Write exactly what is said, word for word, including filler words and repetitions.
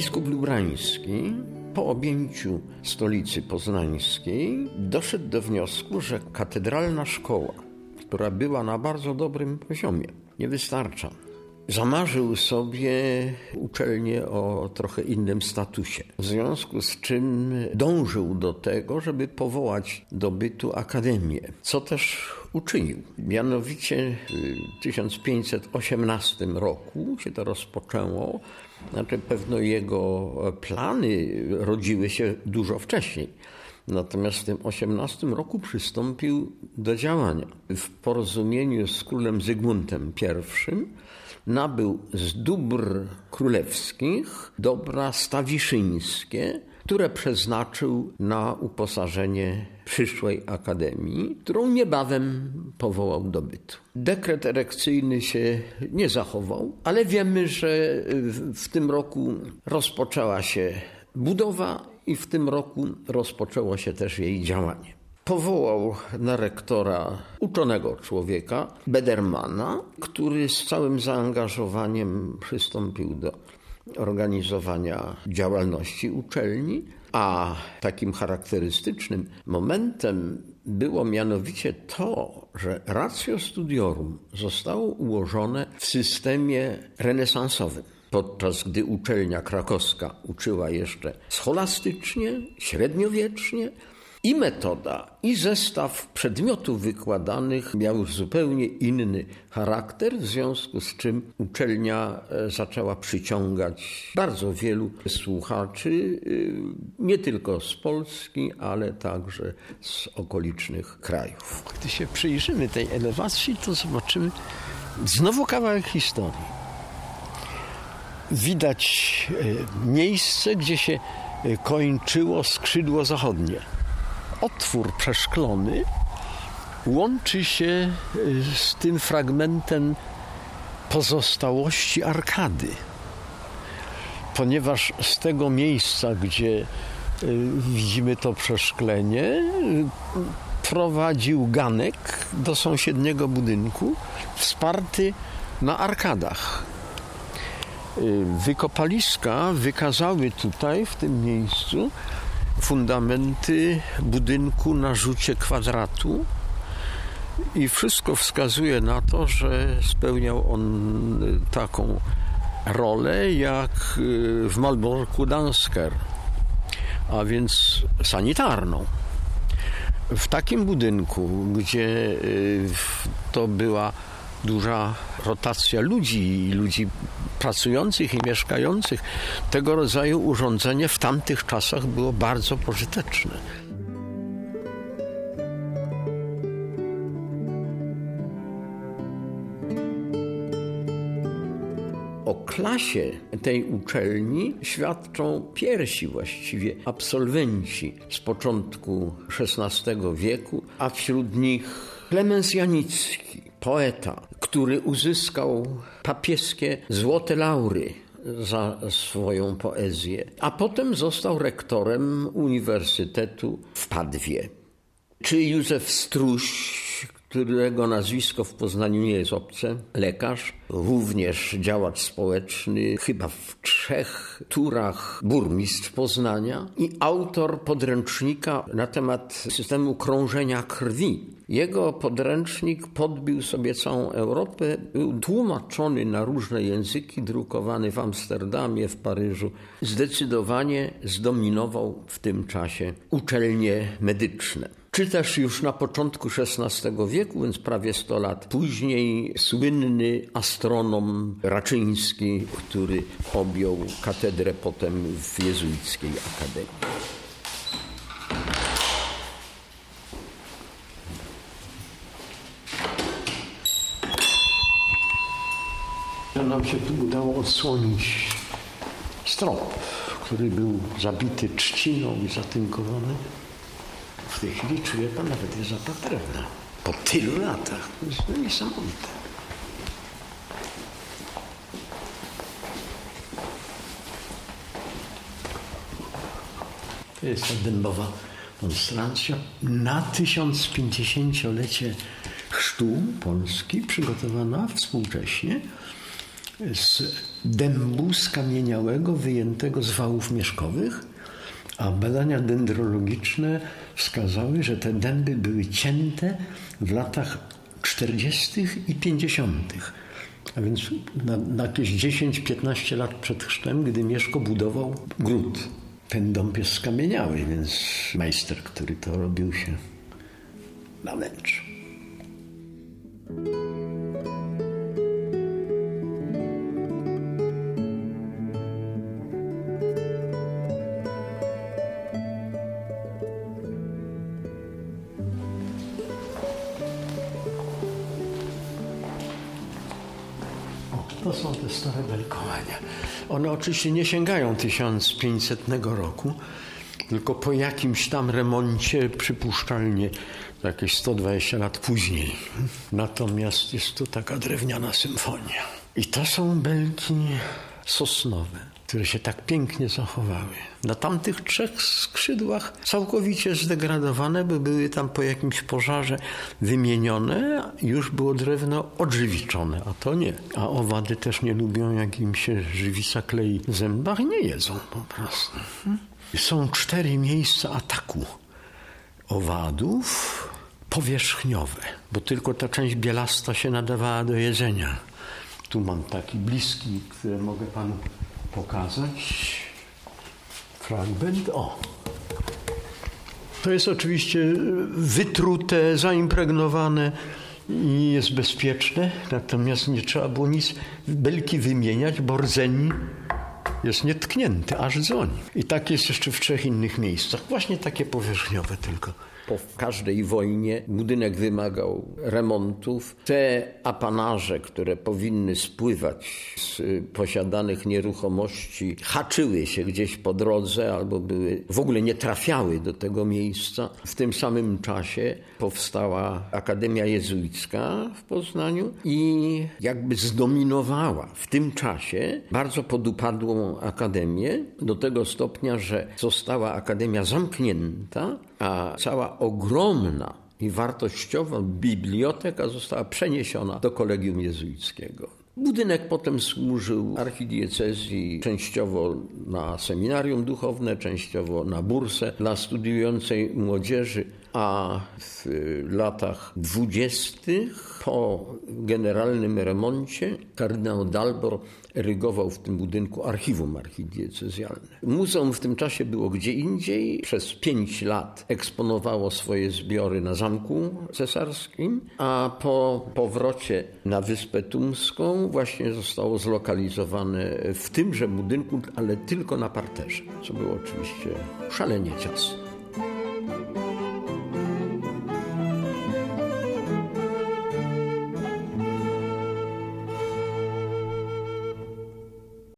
Biskup Lubrański po objęciu stolicy poznańskiej doszedł do wniosku, że katedralna szkoła, która była na bardzo dobrym poziomie, nie wystarcza. Zamarzył sobie uczelnię o trochę innym statusie, w związku z czym dążył do tego, żeby powołać do bytu akademię, co też uczynił. Mianowicie w tysiąc pięćset osiemnastym roku się to rozpoczęło, znaczy pewno jego plany rodziły się dużo wcześniej. Natomiast w tym osiemnastym roku przystąpił do działania. W porozumieniu z królem Zygmuntem pierwszym nabył z dóbr królewskich dobra stawiszyńskie, które przeznaczył na uposażenie przyszłej akademii, którą niebawem powołał do bytu. Dekret erekcyjny się nie zachował, ale wiemy, że w tym roku rozpoczęła się budowa i w tym roku rozpoczęło się też jej działanie. Powołał na rektora uczonego człowieka, Bedermana, który z całym zaangażowaniem przystąpił do organizowania działalności uczelni, a takim charakterystycznym momentem było mianowicie to, że ratio studiorum zostało ułożone w systemie renesansowym. Podczas gdy uczelnia krakowska uczyła jeszcze scholastycznie, średniowiecznie, i metoda, i zestaw przedmiotów wykładanych miał zupełnie inny charakter, w związku z czym uczelnia zaczęła przyciągać bardzo wielu słuchaczy, nie tylko z Polski, ale także z okolicznych krajów. Gdy się przyjrzymy tej elewacji, to zobaczymy znowu kawałek historii. Widać miejsce, gdzie się kończyło skrzydło zachodnie. Otwór przeszklony łączy się z tym fragmentem pozostałości arkady, ponieważ z tego miejsca, gdzie widzimy to przeszklenie, prowadził ganek do sąsiedniego budynku wsparty na arkadach. Wykopaliska wykazały tutaj, w tym miejscu, fundamenty budynku na rzucie kwadratu i wszystko wskazuje na to, że spełniał on taką rolę jak w Malborku Dansker, a więc sanitarną. W takim budynku, gdzie to była duża rotacja ludzi i ludzi pracujących i mieszkających, tego rodzaju urządzenie w tamtych czasach było bardzo pożyteczne. O klasie tej uczelni świadczą pierwsi właściwie absolwenci z początku szesnastego wieku, a wśród nich Klemens Janicki, poeta, który uzyskał papieskie złote laury za swoją poezję, a potem został rektorem Uniwersytetu w Padwie. Czy Józef Struś, którego nazwisko w Poznaniu nie jest obce, lekarz, również działacz społeczny, chyba w trzech turach burmistrz Poznania i autor podręcznika na temat systemu krążenia krwi. Jego podręcznik podbił sobie całą Europę, był tłumaczony na różne języki, drukowany w Amsterdamie, w Paryżu. Zdecydowanie zdominował w tym czasie uczelnie medyczne. Czy też już na początku szesnastego wieku, więc prawie sto lat później, słynny astronom Raczyński, który objął katedrę potem w jezuickiej akademii. Nam się tu udało odsłonić strop, który był zabity trzciną i zatynkowany. W tej chwili czuję, pan nawet jest zapach drewna. Po tylu latach. To jest niesamowite. To jest ta dębowa monstrancja na tysiąc pięćdziesięciolecie chrztu Polski, przygotowana współcześnie z dębu skamieniałego wyjętego z wałów mieszkowych, a badania dendrologiczne wskazały, że te dęby były cięte w latach czterdziestych i pięćdziesiątych. A więc na, na jakieś dziesięć piętnaście lat przed chrztem, gdy Mieszko budował gród. Ten dąb jest skamieniały, więc majster, który to robił, się namęczył. To są te stare belkowania. One oczywiście nie sięgają tysiąc pięćsetnego roku, tylko po jakimś tam remoncie przypuszczalnie jakieś sto dwadzieścia lat później. Natomiast jest tu taka drewniana symfonia. I to są belki sosnowe, które się tak pięknie zachowały. Na tamtych trzech skrzydłach całkowicie zdegradowane, bo były tam po jakimś pożarze wymienione, już było drewno odżywiczone, a to nie. A owady też nie lubią, jak im się żywisa klei w zębach, nie jedzą po prostu. Są cztery miejsca ataku owadów powierzchniowe, bo tylko ta część bielasta się nadawała do jedzenia. Tu mam taki bliski, który mogę panu pokazać. Fragment. O! To jest oczywiście wytrute, zaimpregnowane i jest bezpieczne, natomiast nie trzeba było nic belki wymieniać, bo rdzeń jest nietknięty, aż dzwoni. I tak jest jeszcze w trzech innych miejscach. Właśnie takie powierzchniowe tylko. Po każdej wojnie budynek wymagał remontów. Te apanaże, które powinny spływać z posiadanych nieruchomości, haczyły się gdzieś po drodze albo były, w ogóle nie trafiały do tego miejsca. W tym samym czasie powstała Akademia Jezuicka w Poznaniu i jakby zdominowała w tym czasie bardzo podupadłą akademię do tego stopnia, że została akademia zamknięta, a cała ogromna i wartościowa biblioteka została przeniesiona do Kolegium Jezuickiego. Budynek potem służył archidiecezji częściowo na seminarium duchowne, częściowo na bursę dla studiującej młodzieży, a w latach dwudziestych po generalnym remoncie kardynał Dalbor erygował w tym budynku archiwum archidiecezjalne. Muzeum w tym czasie było gdzie indziej. Przez pięć lat eksponowało swoje zbiory na Zamku Cesarskim, a po powrocie na Wyspę Tumską właśnie zostało zlokalizowane w tymże budynku, ale tylko na parterze, co było oczywiście szalenie ciasne.